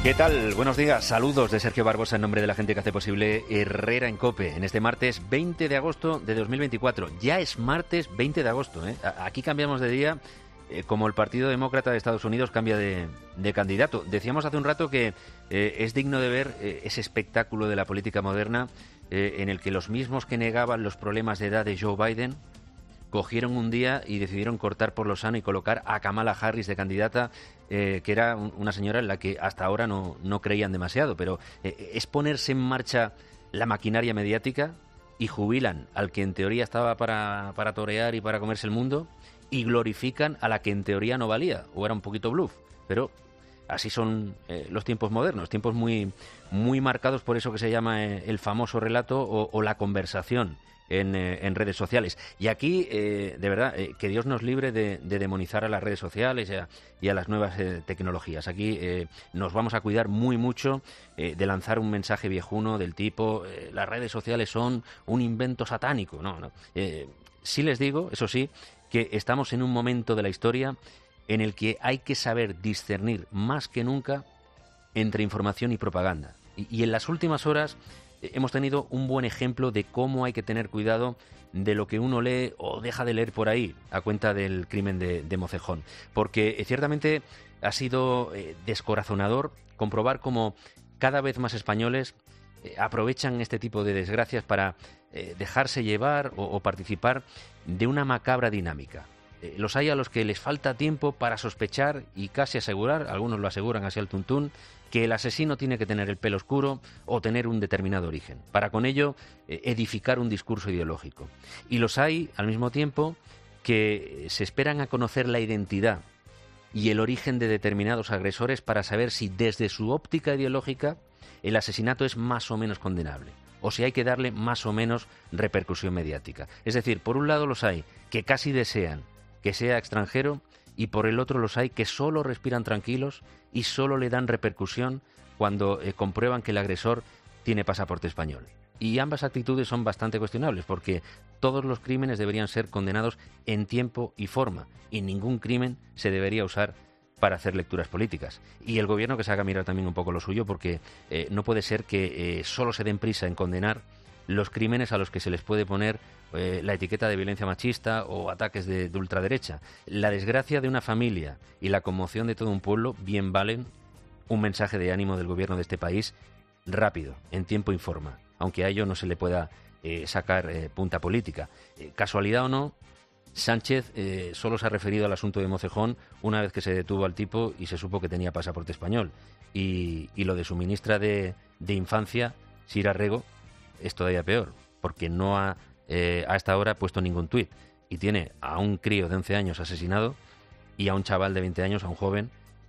¿Qué tal? Buenos días, saludos de Sergio Barbosa en nombre de la gente que hace posible Herrera en COPE en este martes 20 de agosto de 2024. Ya es martes 20 de agosto, ¿eh? Aquí cambiamos de día como el Partido Demócrata de Estados Unidos cambia de candidato. Decíamos hace un rato que es digno de ver ese espectáculo de la política moderna en el que los mismos que negaban los problemas de edad de Joe Biden cogieron un día y decidieron cortar por lo sano y colocar a Kamala Harris de candidata, que era una señora en la que hasta ahora no creían demasiado, pero es ponerse en marcha la maquinaria mediática y jubilan al que en teoría estaba para torear y para comerse el mundo y glorifican a la que en teoría no valía, o era un poquito bluff, pero así son los tiempos modernos, tiempos muy, muy marcados por eso que se llama el famoso relato o la conversación en redes sociales. Y aquí, de verdad, que Dios nos libre de demonizar a las redes sociales y a las nuevas tecnologías. Aquí nos vamos a cuidar muy mucho de lanzar un mensaje viejuno del tipo las redes sociales son un invento satánico. No. Sí les digo, eso sí, que estamos en un momento de la historia en el que hay que saber discernir más que nunca entre información y propaganda. Y en las últimas horas hemos tenido un buen ejemplo de cómo hay que tener cuidado de lo que uno lee o deja de leer por ahí a cuenta del crimen de Mocejón. Porque ciertamente ha sido descorazonador comprobar cómo cada vez más españoles aprovechan este tipo de desgracias para dejarse llevar o participar de una macabra dinámica. Los hay a los que les falta tiempo para sospechar y casi asegurar, algunos lo aseguran así al tuntún, que el asesino tiene que tener el pelo oscuro o tener un determinado origen, para con ello edificar un discurso ideológico. Y los hay, al mismo tiempo, que se esperan a conocer la identidad y el origen de determinados agresores para saber si desde su óptica ideológica el asesinato es más o menos condenable, o si hay que darle más o menos repercusión mediática. Es decir, por un lado los hay que casi desean que sea extranjero, y por el otro los hay que solo respiran tranquilos y solo le dan repercusión cuando comprueban que el agresor tiene pasaporte español. Y ambas actitudes son bastante cuestionables, porque todos los crímenes deberían ser condenados en tiempo y forma, y ningún crimen se debería usar para hacer lecturas políticas. Y el gobierno que se haga mirar también un poco lo suyo, porque no puede ser que solo se den prisa en condenar los crímenes a los que se les puede poner la etiqueta de violencia machista o ataques de ultraderecha. La desgracia de una familia y la conmoción de todo un pueblo bien valen un mensaje de ánimo del gobierno de este país rápido, en tiempo y forma, aunque a ello no se le pueda sacar punta política. Casualidad o no, Sánchez solo se ha referido al asunto de Mocejón una vez que se detuvo al tipo y se supo que tenía pasaporte español. Y lo de su ministra de Infancia, Sira Rego, es todavía peor, porque no ha hasta ahora puesto ningún tuit y tiene a un crío de 11 años asesinado y a un chaval de 20 años, a un joven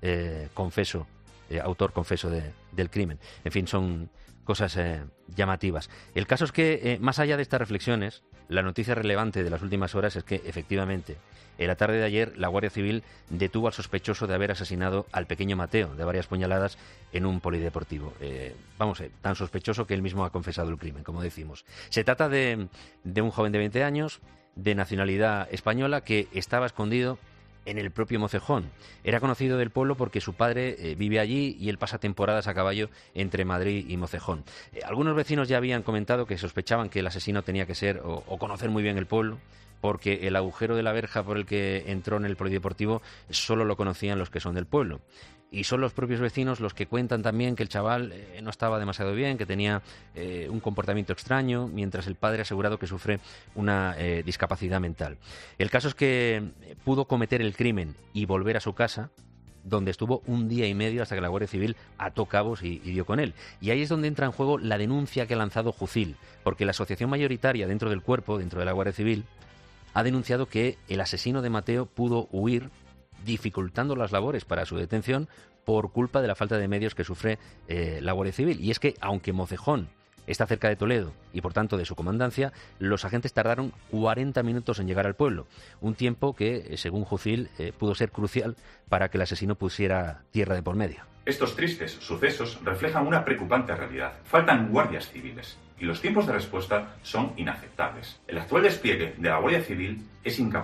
autor confeso del crimen. En fin, son cosas llamativas. El caso es que, más allá de estas reflexiones, la noticia relevante de las últimas horas es que, efectivamente, en la tarde de ayer, la Guardia Civil detuvo al sospechoso de haber asesinado al pequeño Mateo de varias puñaladas en un polideportivo. Tan sospechoso que él mismo ha confesado el crimen, como decimos. Se trata de un joven de 20 años, de nacionalidad española, que estaba escondido en el propio Mocejón. Era conocido del pueblo porque su padre vive allí y él pasa temporadas a caballo entre Madrid y Mocejón. Algunos vecinos ya habían comentado que sospechaban que el asesino tenía que ser o conocer muy bien el pueblo, porque el agujero de la verja por el que entró en el polideportivo solo lo conocían los que son del pueblo. Y son los propios vecinos los que cuentan también que el chaval no estaba demasiado bien, que tenía un comportamiento extraño, mientras el padre ha asegurado que sufre una discapacidad mental. El caso es que pudo cometer el crimen y volver a su casa, donde estuvo un día y medio hasta que la Guardia Civil ató cabos y dio con él. Y ahí es donde entra en juego la denuncia que ha lanzado Jucil, porque la asociación mayoritaria dentro del cuerpo, dentro de la Guardia Civil, ha denunciado que el asesino de Mateo pudo huir, dificultando las labores para su detención por culpa de la falta de medios que sufre la Guardia Civil. Y es que, aunque Mocejón está cerca de Toledo y por tanto de su comandancia, los agentes tardaron 40 minutos en llegar al pueblo, un tiempo que, según Jucil, pudo ser crucial para que el asesino pusiera tierra de por medio. Estos tristes sucesos reflejan una preocupante realidad. Faltan guardias civiles y los tiempos de respuesta son inaceptables. El actual despliegue de la Guardia Civil es incapaz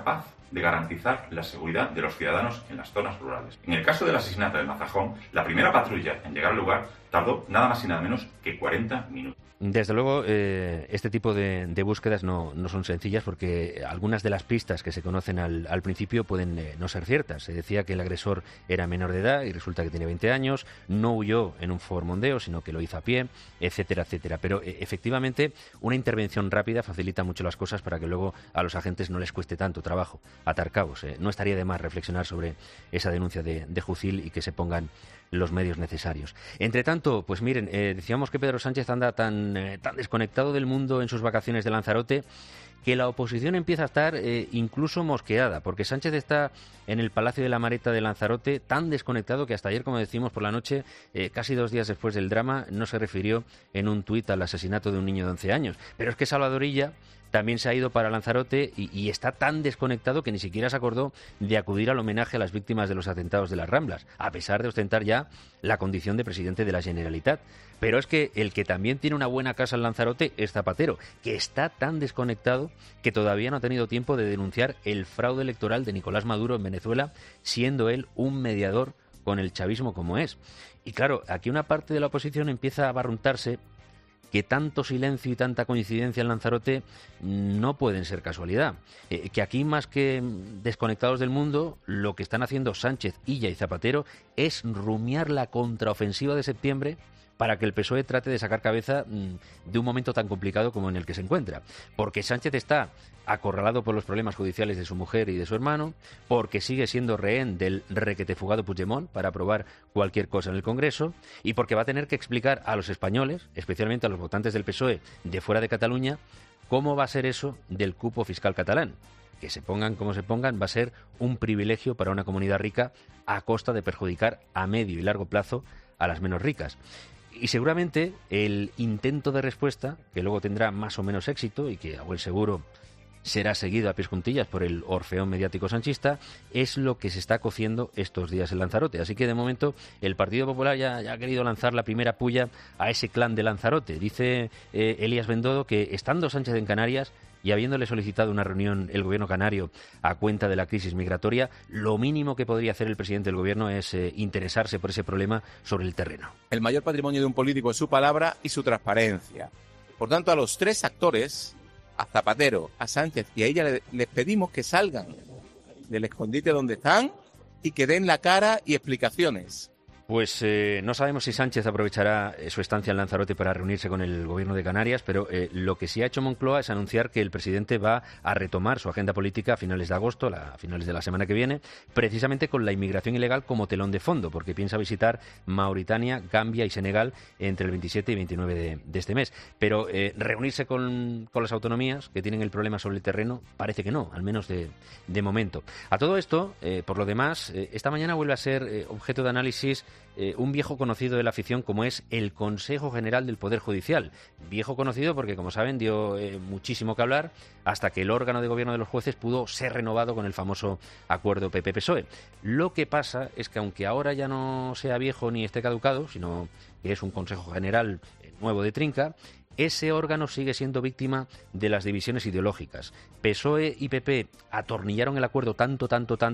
de garantizar la seguridad de los ciudadanos en las zonas rurales. En el caso del asesinato de Mazajón, la primera patrulla en llegar al lugar tardó nada más y nada menos que 40 minutos. Desde luego, este tipo de búsquedas no son sencillas porque algunas de las pistas que se conocen al principio pueden no ser ciertas. Se decía que el agresor era menor de edad y resulta que tiene 20 años, no huyó en un Ford Mondeo, sino que lo hizo a pie, etcétera, etcétera. Pero efectivamente, una intervención rápida facilita mucho las cosas para que luego a los agentes no les cueste tanto trabajo atar cabos. No estaría de más reflexionar sobre esa denuncia de Jucil y que se pongan los medios necesarios. Entre tanto, pues miren, decíamos que Pedro Sánchez anda tan desconectado del mundo en sus vacaciones de Lanzarote que la oposición empieza a estar incluso mosqueada, porque Sánchez está en el Palacio de la Mareta de Lanzarote tan desconectado que hasta ayer, como decimos por la noche, casi 2 días después del drama, no se refirió en un tuit al asesinato de un niño de 11 años. Pero es que Salvador Illa también se ha ido para Lanzarote y está tan desconectado que ni siquiera se acordó de acudir al homenaje a las víctimas de los atentados de las Ramblas, a pesar de ostentar ya la condición de presidente de la Generalitat. Pero es que el que también tiene una buena casa en Lanzarote es Zapatero, que está tan desconectado que todavía no ha tenido tiempo de denunciar el fraude electoral de Nicolás Maduro en Venezuela, siendo él un mediador con el chavismo como es. Y claro, aquí una parte de la oposición empieza a barruntarse que tanto silencio y tanta coincidencia en Lanzarote no pueden ser casualidad. Que aquí, más que desconectados del mundo, lo que están haciendo Sánchez, Illa y Zapatero es rumiar la contraofensiva de septiembre para que el PSOE trate de sacar cabeza de un momento tan complicado como en el que se encuentra. Porque Sánchez está acorralado por los problemas judiciales de su mujer y de su hermano, porque sigue siendo rehén del requetefugado Puigdemont para aprobar cualquier cosa en el Congreso, y porque va a tener que explicar a los españoles, especialmente a los votantes del PSOE de fuera de Cataluña, cómo va a ser eso del cupo fiscal catalán. Que se pongan como se pongan, va a ser un privilegio para una comunidad rica a costa de perjudicar a medio y largo plazo a las menos ricas. Y seguramente el intento de respuesta, que luego tendrá más o menos éxito y que a buen seguro será seguido a pies juntillas por el orfeón mediático sanchista, es lo que se está cociendo estos días en Lanzarote. Así que de momento el Partido Popular ya ha querido lanzar la primera puya a ese clan de Lanzarote. Dice Elías Bendodo que estando Sánchez en Canarias y habiéndole solicitado una reunión el gobierno canario a cuenta de la crisis migratoria, lo mínimo que podría hacer el presidente del gobierno es interesarse por ese problema sobre el terreno. El mayor patrimonio de un político es su palabra y su transparencia. Por tanto, a los 3 actores, a Zapatero, a Sánchez y a ella, les pedimos que salgan del escondite donde están y que den la cara y explicaciones. Pues no sabemos si Sánchez aprovechará su estancia en Lanzarote para reunirse con el gobierno de Canarias, pero lo que sí ha hecho Moncloa es anunciar que el presidente va a retomar su agenda política a finales de agosto, a finales de la semana que viene, precisamente con la inmigración ilegal como telón de fondo, porque piensa visitar Mauritania, Gambia y Senegal entre el 27 y 29 de este mes. Pero reunirse con las autonomías que tienen el problema sobre el terreno, parece que no, al menos de momento. A todo esto, por lo demás, esta mañana vuelve a ser objeto de análisis un viejo conocido de la afición como es el Consejo General del Poder Judicial. Viejo conocido porque, como saben, dio muchísimo que hablar hasta que el órgano de gobierno de los jueces pudo ser renovado con el famoso acuerdo PP-PSOE. Lo que pasa es que aunque ahora ya no sea viejo ni esté caducado, sino que es un Consejo General nuevo de trinca, ese órgano sigue siendo víctima de las divisiones ideológicas. PSOE y PP atornillaron el acuerdo tanto,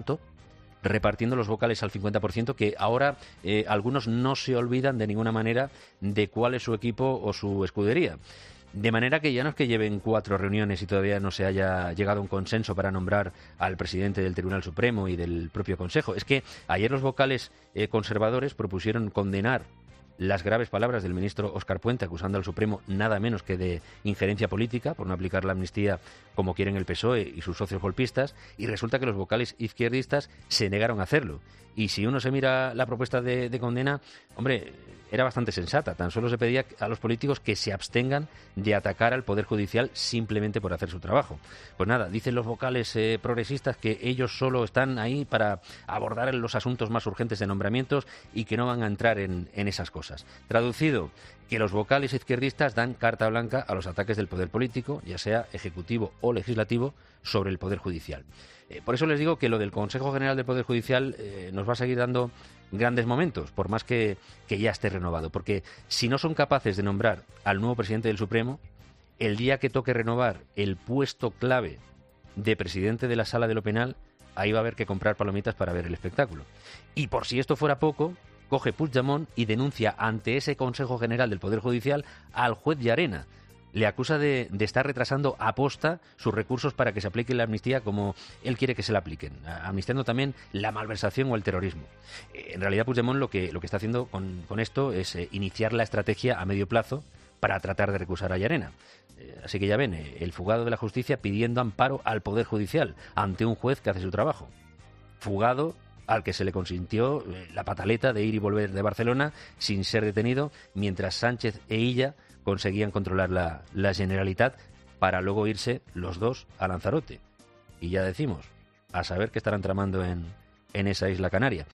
repartiendo los vocales al 50%, que ahora algunos no se olvidan de ninguna manera de cuál es su equipo o su escudería. De manera que ya no es que lleven 4 reuniones y todavía no se haya llegado a un consenso para nombrar al presidente del Tribunal Supremo y del propio Consejo. Es que ayer los vocales conservadores propusieron condenar las graves palabras del ministro Óscar Puente acusando al Supremo nada menos que de injerencia política por no aplicar la amnistía como quieren el PSOE y sus socios golpistas, y resulta que los vocales izquierdistas se negaron a hacerlo. Y si uno se mira la propuesta de condena, hombre, era bastante sensata. Tan solo se pedía a los políticos que se abstengan de atacar al Poder Judicial simplemente por hacer su trabajo. Pues nada, dicen los vocales progresistas que ellos solo están ahí para abordar los asuntos más urgentes de nombramientos y que no van a entrar en esas cosas. Traducido, que los vocales izquierdistas dan carta blanca a los ataques del poder político, ya sea ejecutivo o legislativo, sobre el Poder Judicial. Por eso les digo que lo del Consejo General del Poder Judicial nos va a seguir dando grandes momentos, por más que ya esté renovado. Porque si no son capaces de nombrar al nuevo presidente del Supremo, el día que toque renovar el puesto clave de presidente de la Sala de lo Penal, ahí va a haber que comprar palomitas para ver el espectáculo. Y por si esto fuera poco, coge Puigdemont y denuncia ante ese Consejo General del Poder Judicial al juez Llarena. Le acusa de estar retrasando aposta sus recursos para que se aplique la amnistía como él quiere que se la apliquen, amnistiando también la malversación o el terrorismo. En realidad Puigdemont lo que está haciendo con esto es iniciar la estrategia a medio plazo para tratar de recusar a Llarena. Así que ya ven, el fugado de la justicia pidiendo amparo al Poder Judicial ante un juez que hace su trabajo. Fugado al que se le consintió la pataleta de ir y volver de Barcelona sin ser detenido, mientras Sánchez e Illa conseguían controlar la Generalitat para luego irse los dos a Lanzarote. Y ya decimos, a saber qué estarán tramando en esa isla canaria.